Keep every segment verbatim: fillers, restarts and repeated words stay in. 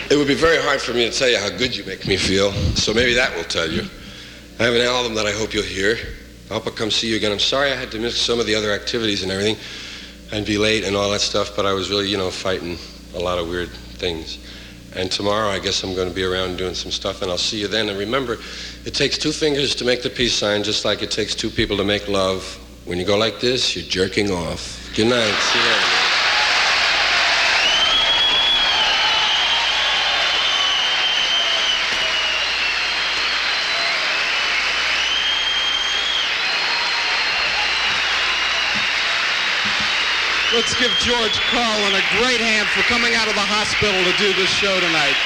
It would be very hard for me to tell you how good you make me feel, so maybe that will tell you. I have an album that I hope you'll hear. I hope I'll come see you again. I'm sorry I had to miss some of the other activities and everything and be late and all that stuff, but I was really, you know, fighting a lot of weird things. And tomorrow I guess I'm going to be around doing some stuff, and I'll see you then. And remember, it takes two fingers to make the peace sign, just like it takes two people to make love. When you go like this, you're jerking off. Good night. See you later. Let's give George Carlin a great hand for coming out of the hospital to do this show tonight.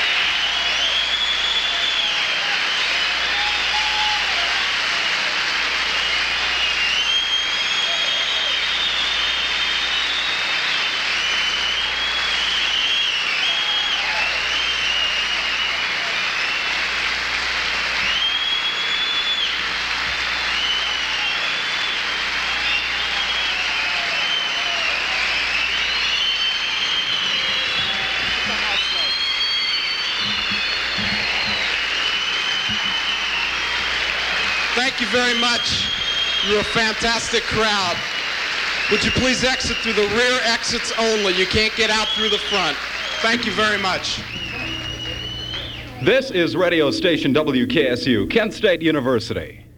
Thank you very much. You're a fantastic crowd. Would you please exit through the rear exits only? You can't get out through the front. Thank you very much. This is radio station W K S U, Kent State University.